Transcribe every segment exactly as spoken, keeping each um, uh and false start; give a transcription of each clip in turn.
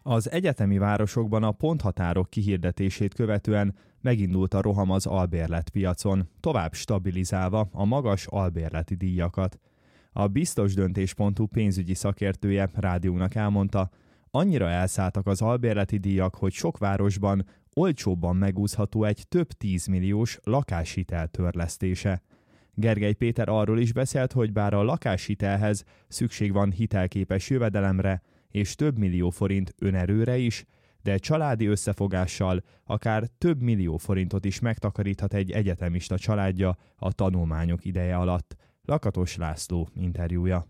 Az egyetemi városokban a ponthatárok kihirdetését követően megindult a roham az albérletpiacon, tovább stabilizálva a magas albérleti díjakat. A biztosdöntés pont hu pénzügyi szakértője rádiónak elmondta, annyira elszálltak az albérleti díjak, hogy sok városban olcsóbban megúszható egy több tízmilliós lakáshitel törlesztése. Gergely Péter arról is beszélt, hogy bár a lakáshitelhez szükség van hitelképes jövedelemre és több millió forint önerőre is, de családi összefogással akár több millió forintot is megtakaríthat egy egyetemista családja a tanulmányok ideje alatt. Lakatos László interjúja.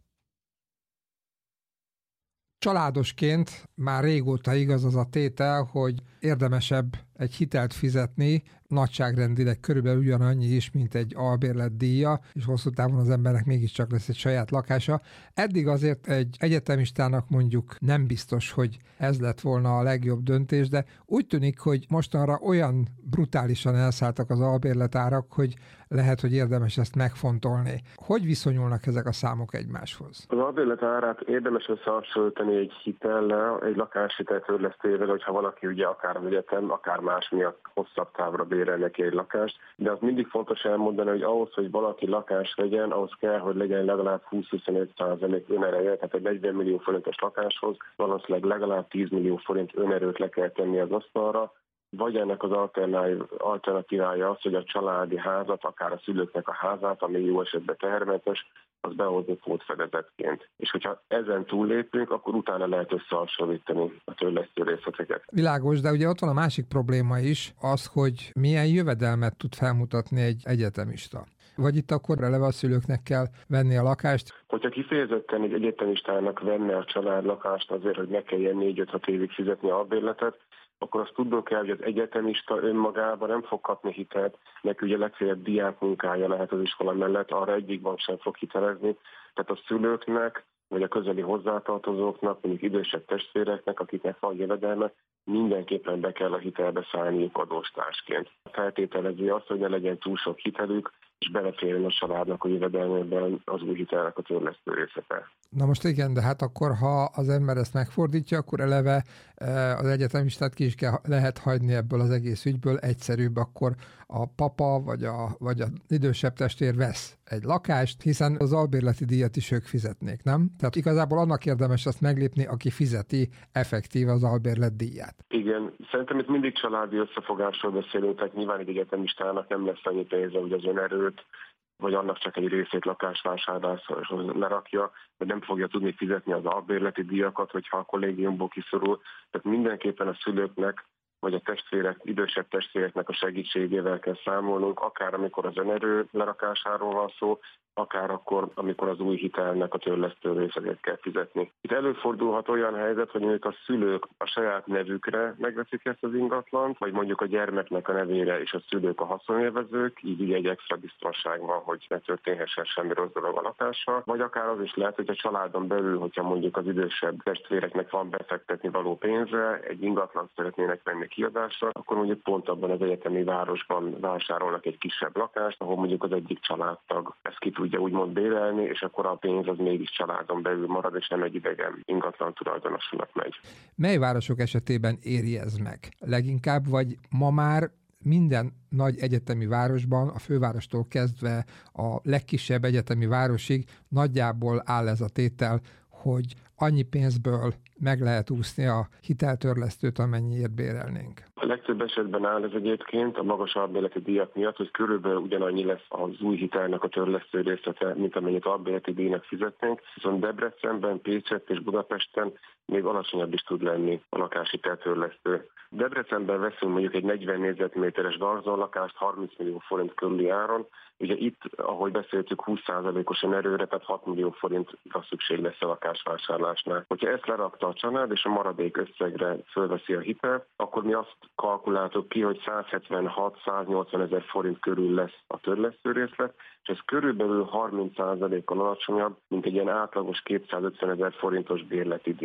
Családosként már régóta igaz az a tétel, hogy érdemesebb egy hitelt fizetni, nagyságrendileg körülbelül ugyanannyi is, mint egy albérletdíja, és hosszú távon az embernek mégiscsak lesz egy saját lakása. Eddig azért egy egyetemistának mondjuk nem biztos, hogy ez lett volna a legjobb döntés, de úgy tűnik, hogy mostanra olyan brutálisan elszálltak az albérletárak, hogy lehet, hogy érdemes ezt megfontolni. Hogy viszonyulnak ezek a számok egymáshoz? Az albérlet árát érdemes összehasonlítani egy hitellel, egy lakáshitel törlesztével, hogyha valaki ugye akár az egyetem, akár más miatt hosszabb távra bérel neki egy lakást, de az mindig fontos elmondani, hogy ahhoz, hogy valaki lakást vegyen, ahhoz kell, hogy legyen legalább húsz-huszonöt százalék önereje, tehát egy negyven millió forintos lakáshoz valószínűleg legalább tíz millió forint önerőt le kell tenni az asztalra, vagy ennek az alternatívája az, hogy a családi házat, akár a szülőknek a házát, ami jó esetben tehermentes, az behozni pótfedezetként. És hogyha ezen túllépünk, akkor utána lehet összehasonlítani a törlesztő részleteket. Világos, de ugye ott van a másik probléma is, az, hogy milyen jövedelmet tud felmutatni egy egyetemista. Vagy itt akkor eleve a szülőknek kell venni a lakást? Hogyha kifejezetten egy egyetemistának venne a család lakást azért, hogy ne kelljen négy-öt évig fizetni a albérletet, akkor azt tudnunk kell, hogy az egyetemista önmagában nem fog kapni hitelt, neki ugye legfeljebb diákmunkája lehet az iskola mellett, arra egyikban sem fog hitelezni. Tehát a szülőknek, vagy a közeli hozzátartozóknak, mondjuk idősebb testvéreknek, akiknek van jövedelme, mindenképpen be kell a hitelbe szállniuk adóstársként. Feltételezi azt, hogy ne legyen túl sok hitelük, és beleférjen a családnak a jövedelmében az új hitelnek a törlesztő részlete. Na most igen, de hát akkor, ha az ember ezt megfordítja, akkor eleve az egyetemistát ki is kell, lehet hagyni ebből az egész ügyből, egyszerűbb, akkor a papa vagy a, vagy az idősebb testvér vesz egy lakást, hiszen az albérleti díjat is ők fizetnék, nem? Tehát igazából annak érdemes azt meglépni, aki fizeti effektív az albérlet díját. Igen, szerintem itt mindig családi összefogásról beszélünk, tehát nyilván egy egyetemistának nem lesz annyi pénze, hogy az önerőt, vagy annak csak egy részét lakásvásárláshoz lerakja, de nem fogja tudni fizetni az albérleti díjakat, hogyha a kollégiumból kiszorul. Tehát mindenképpen a szülőknek, vagy a testvérek, idősebb testvéreknek a segítségével kell számolnunk, akár amikor az önerő lerakásáról van szó, akár akkor, amikor az új hitelnek a törlesztő részeket kell fizetni. Itt előfordulhat olyan helyzet, hogy mondjuk a szülők a saját nevükre megveszik ezt az ingatlant, vagy mondjuk a gyermeknek a nevére és a szülők a haszonélvezők, így ugye egy extra biztonság van, hogy ne történhessen semmi rossz dolog a lakással, vagy akár az is lehet, hogy a családon belül, hogyha mondjuk az idősebb testvéreknek van befektetni való pénze, egy ingatlant szeretnének venni kiadásra, akkor mondjuk pont abban az egyetemi városban vásárolnak egy kisebb lakást, ahol mondjuk az egyik családtag ezt ki tudja úgymond bérelni, és akkor a pénz az mégis családon belül marad, és nem egy idegen ingatlan tulajdonosnak megy. Mely városok esetében éri ez meg? Leginkább, vagy ma már minden nagy egyetemi városban, a fővárostól kezdve a legkisebb egyetemi városig nagyjából áll ez a tétel, hogy annyi pénzből meg lehet úszni a hiteltörlesztőt, amennyiért bérelnénk. A legtöbb esetben áll ez egyébként a magas albérleti díjak miatt, hogy körülbelül ugyanannyi lesz az új hitelnek a törlesztő részlete, mint amennyit albérleti díjnak fizetnénk. Viszont Debrecenben, Pécsett és Budapesten még alacsonyabb is tud lenni a lakáshitel törlesztő. Debrecenben veszünk mondjuk egy negyven négyzetméteres garzonlakást harminc millió forint körüli áron. Ugye itt, ahogy beszéltük, húsz százalékosan erőre, tehát hat millió forintra szükség lesz a lakásvásárlásnál. Hogyha ezt lerakta a család, és a maradék összegre fölveszi a hitelt, akkor mi azt kalkuláltuk ki, hogy százhetvenhat-száznyolcvan ezer forint körül lesz a törlesztő részlet, és ez körülbelül harminc százalékkal alacsonyabb, mint egy ilyen átlagos kétszázötven ezer forintos bérleti díj.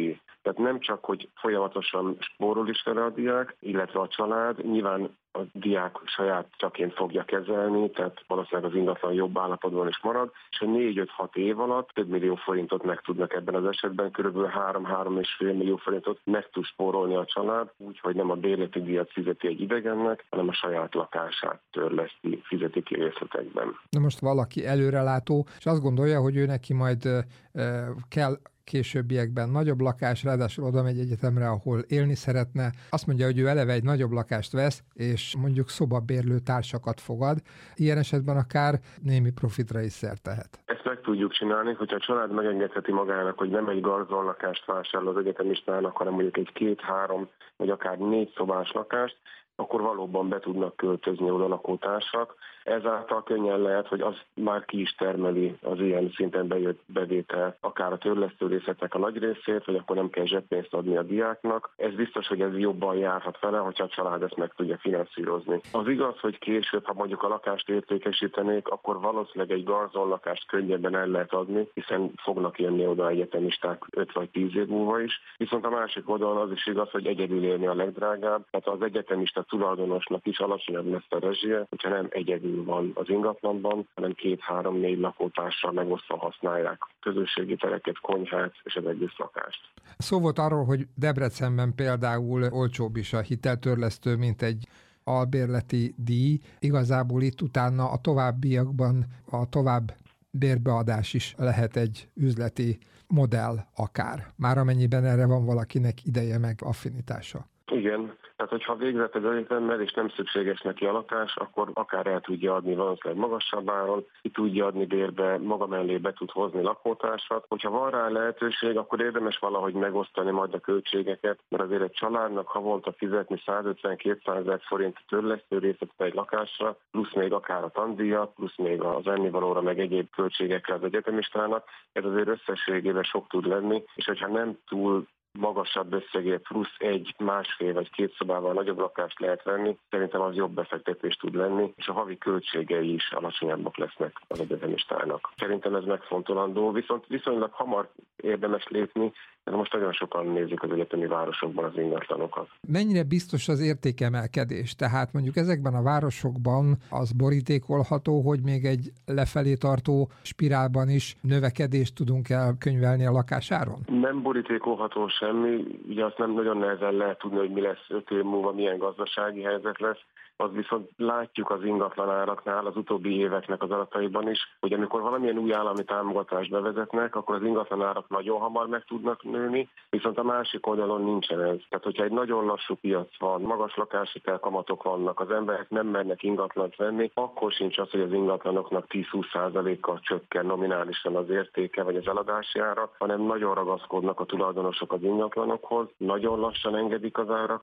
Tehát nem csak, hogy folyamatosan spórol is vele a diák, illetve a család, nyilván a diák saját csaként fogja kezelni, tehát valószínűleg az ingatlan jobb állapotban is marad, és a négy-öt-hat év alatt több millió forintot meg tudnak ebben az esetben, körülbelül három-három és fél millió forintot meg tud spórolni a család, úgyhogy nem a bérleti díjat fizeti egy idegennek, hanem a saját lakását törleszti, fizeti ki részletekben. Na most valaki előrelátó, és azt gondolja, hogy ő neki majd uh, kell későbbiekben nagyobb lakás, ráadásul oda megy egyetemre, ahol élni szeretne. Azt mondja, hogy ő eleve egy nagyobb lakást vesz, és mondjuk szobabérlő társakat fogad. Ilyen esetben akár némi profitra is szert tehet. Ezt meg tudjuk csinálni, hogyha a család megengedheti magának, hogy nem egy garzonlakást vásárol az egyetemistának, hanem mondjuk egy két-három vagy akár négy szobás lakást, akkor valóban be tudnak költözni oda lakótársak. Ezáltal könnyen lehet, hogy az már ki is termeli az ilyen szinten bejött bevétel, akár a törlesztő részletnek a nagy részét, vagy akkor nem kell zseppénzt adni a diáknak. Ez biztos, hogy ez jobban járhat vele, hogyha a család ezt meg tudja finanszírozni. Az igaz, hogy később, ha mondjuk a lakást értékesítenék, akkor valószínűleg egy garzonlakást könnyebben el lehet adni, hiszen fognak jönni oda egyetemisták öt vagy tíz év múlva is. Viszont a másik oldalon az is igaz, hogy egyedül élni a legdrágább, tehát az egyetemista tulajdonosnak is alacsonyabb lesz a rezsie, hogyha nem egyedül van az ingatlanban, hanem két-három-négy lakótársal megosztva használják közösségi tereket, konyhát és az egész lakást. Szó volt arról, hogy Debrecenben például olcsóbb is a hiteltörlesztő, mint egy albérleti díj. Igazából itt utána a továbbiakban a tovább bérbeadás is lehet egy üzleti modell akár. Már amennyiben erre van valakinek ideje meg affinitása. Igen. Tehát, hogyha végzett az egyetemmel, és nem szükséges neki a lakás, akkor akár el tudja adni valószínűleg magasabb áron, ki tudja adni bérbe, maga mellé be tud hozni lakótársat. Hogyha van rá lehetőség, akkor érdemes valahogy megosztani majd a költségeket, mert azért egy családnak havonta fizetni százötven-kétszázezer forint törlesztő részlet egy lakásra, plusz még akár a tandíjat, plusz még az ennivalóra, meg egyéb költségekre az egyetemistának, ez azért összességében sok tud lenni, és hogyha nem túl magasabb összegért plusz egy, másfél vagy két szobával nagyobb lakást lehet venni, szerintem az jobb befektetés tud lenni, és a havi költségei is alacsonyabbak lesznek az egyetemistának. Szerintem ez megfontolandó, viszont viszonylag hamar érdemes lépni, mert most nagyon sokan nézik az egyetemi városokban az ingatlanokat. Mennyire biztos az értékemelkedés? Tehát mondjuk ezekben a városokban az borítékolható, hogy még egy lefelé tartó spirálban is növekedést tudunk elkönyvelni a lakásáron? Nem borítékolható semmi, ugye azt nem nagyon nehezen lehet tudni, hogy mi lesz öt év múlva, milyen gazdasági helyzet lesz. Az viszont látjuk az ingatlanáraknál az utóbbi éveknek az adataiban is, hogy amikor valamilyen új állami támogatást bevezetnek, akkor az ingatlanárak nagyon hamar meg tudnak nőni, viszont a másik oldalon nincsen ez. Tehát, hogyha egy nagyon lassú piac van, magas lakáshitel kamatok vannak, az emberek nem mernek ingatlant venni, akkor sincs az, hogy az ingatlanoknak tíz-húsz százalékkal csökken nominálisan az értéke vagy az eladási ára, hanem nagyon ragaszkodnak a tulajdonosok az ingatlanokhoz, nagyon lassan engedik az árak.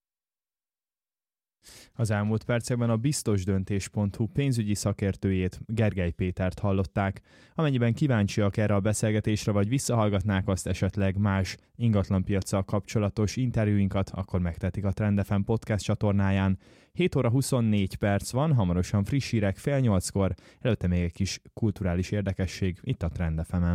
Az elmúlt percekben a biztosdöntés pont hu pénzügyi szakértőjét, Gergely Pétert hallották. Amennyiben kíváncsiak erre a beszélgetésre, vagy visszahallgatnák azt esetleg más ingatlanpiaccal kapcsolatos interjúinkat, akkor megtehetik a Trend ef em podcast csatornáján. hét óra huszonnégy perc van, hamarosan friss hírek fél nyolckor, előtte még egy kis kulturális érdekesség itt a Trend ef emen.